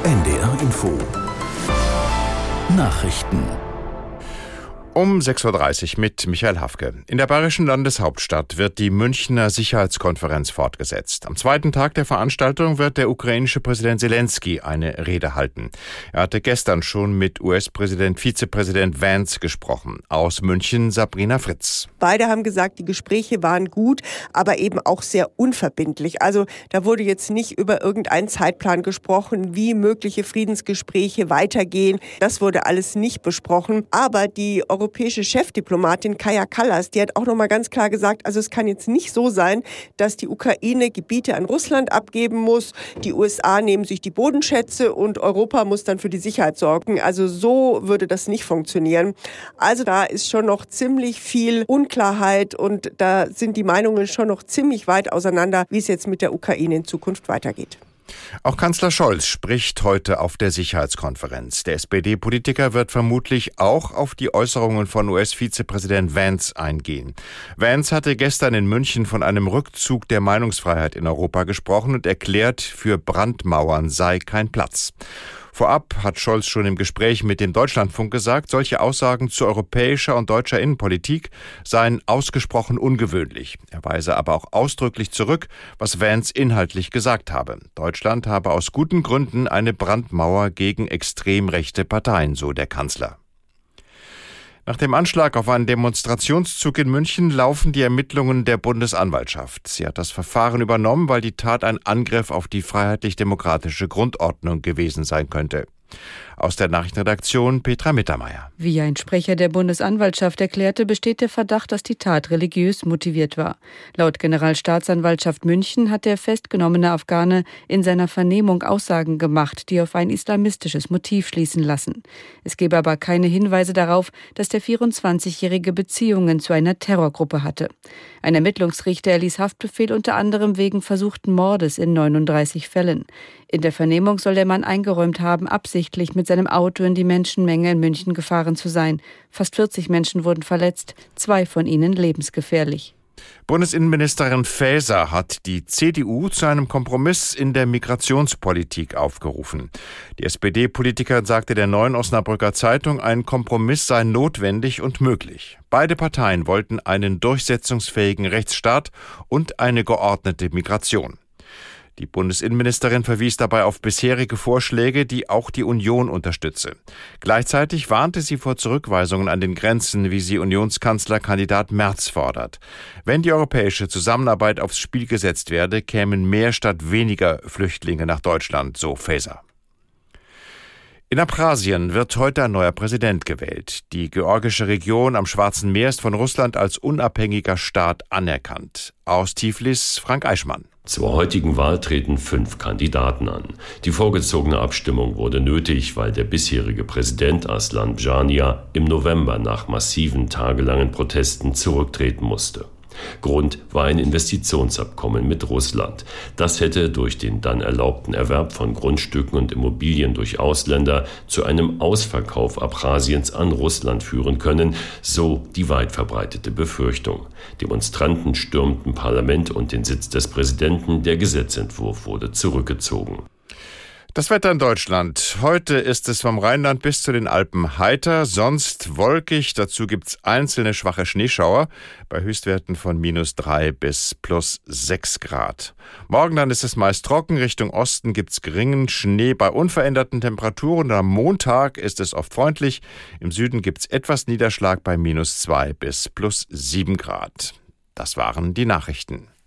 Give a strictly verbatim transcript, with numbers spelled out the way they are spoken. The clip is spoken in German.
N D R Info Nachrichten um sechs Uhr dreißig mit Michael Hafke. In der bayerischen Landeshauptstadt wird die Münchner Sicherheitskonferenz fortgesetzt. Am zweiten Tag der Veranstaltung wird der ukrainische Präsident Selenskyj eine Rede halten. Er hatte gestern schon mit U S-Präsident, Vizepräsident Vance gesprochen. Aus München Sabrina Fritz. Beide haben gesagt, die Gespräche waren gut, aber eben auch sehr unverbindlich. Also da wurde jetzt nicht über irgendeinen Zeitplan gesprochen, wie mögliche Friedensgespräche weitergehen. Das wurde alles nicht besprochen. Aber die europäische Chefdiplomatin Kaja Kallas, die hat auch noch mal ganz klar gesagt, also es kann jetzt nicht so sein, dass die Ukraine Gebiete an Russland abgeben muss, die U S A nehmen sich die Bodenschätze und Europa muss dann für die Sicherheit sorgen. Also so würde das nicht funktionieren. Also da ist schon noch ziemlich viel Unklarheit und da sind die Meinungen schon noch ziemlich weit auseinander, wie es jetzt mit der Ukraine in Zukunft weitergeht. Auch Kanzler Scholz spricht heute auf der Sicherheitskonferenz. Der S P D-Politiker wird vermutlich auch auf die Äußerungen von U S-Vizepräsident Vance eingehen. Vance hatte gestern in München von einem Rückzug der Meinungsfreiheit in Europa gesprochen und erklärt, für Brandmauern sei kein Platz. Vorab hat Scholz schon im Gespräch mit dem Deutschlandfunk gesagt, solche Aussagen zu europäischer und deutscher Innenpolitik seien ausgesprochen ungewöhnlich. Er weise aber auch ausdrücklich zurück, was Vance inhaltlich gesagt habe. Deutschland habe aus guten Gründen eine Brandmauer gegen extrem rechte Parteien, so der Kanzler. Nach dem Anschlag auf einen Demonstrationszug in München laufen die Ermittlungen der Bundesanwaltschaft. Sie hat das Verfahren übernommen, weil die Tat ein Angriff auf die freiheitlich-demokratische Grundordnung gewesen sein könnte. Aus der Nachrichtenredaktion Petra Mittermeier. Wie ein Sprecher der Bundesanwaltschaft erklärte, besteht der Verdacht, dass die Tat religiös motiviert war. Laut Generalstaatsanwaltschaft München hat der festgenommene Afghane in seiner Vernehmung Aussagen gemacht, die auf ein islamistisches Motiv schließen lassen. Es gebe aber keine Hinweise darauf, dass der vierundzwanzigjährige Beziehungen zu einer Terrorgruppe hatte. Ein Ermittlungsrichter erließ Haftbefehl unter anderem wegen versuchten Mordes in neununddreißig Fällen. In der Vernehmung soll der Mann eingeräumt haben, absichtlich mit seinem Auto in die Menschenmenge in München gefahren zu sein. Fast vierzig Menschen wurden verletzt, zwei von ihnen lebensgefährlich. Bundesinnenministerin Faeser hat die C D U zu einem Kompromiss in der Migrationspolitik aufgerufen. Die S P D-Politikerin sagte der Neuen Osnabrücker Zeitung, ein Kompromiss sei notwendig und möglich. Beide Parteien wollten einen durchsetzungsfähigen Rechtsstaat und eine geordnete Migration. Die Bundesinnenministerin verwies dabei auf bisherige Vorschläge, die auch die Union unterstütze. Gleichzeitig warnte sie vor Zurückweisungen an den Grenzen, wie sie Unionskanzlerkandidat Merz fordert. Wenn die europäische Zusammenarbeit aufs Spiel gesetzt werde, kämen mehr statt weniger Flüchtlinge nach Deutschland, so Faeser. In Abchasien wird heute ein neuer Präsident gewählt. Die georgische Region am Schwarzen Meer ist von Russland als unabhängiger Staat anerkannt. Aus Tiflis Frank Eichmann. Zur heutigen Wahl treten fünf Kandidaten an. Die vorgezogene Abstimmung wurde nötig, weil der bisherige Präsident Aslan Bjania im November nach massiven tagelangen Protesten zurücktreten musste. Grund war ein Investitionsabkommen mit Russland. Das hätte durch den dann erlaubten Erwerb von Grundstücken und Immobilien durch Ausländer zu einem Ausverkauf Abchasiens an Russland führen können, so die weit verbreitete Befürchtung. Demonstranten stürmten Parlament und den Sitz des Präsidenten, der Gesetzentwurf wurde zurückgezogen. Das Wetter in Deutschland. Heute ist es vom Rheinland bis zu den Alpen heiter, sonst wolkig. Dazu gibt's einzelne schwache Schneeschauer bei Höchstwerten von minus drei bis plus sechs Grad. Morgen dann ist es meist trocken. Richtung Osten gibt's geringen Schnee bei unveränderten Temperaturen. Am Montag ist es oft freundlich. Im Süden gibt's etwas Niederschlag bei minus zwei bis plus sieben Grad. Das waren die Nachrichten.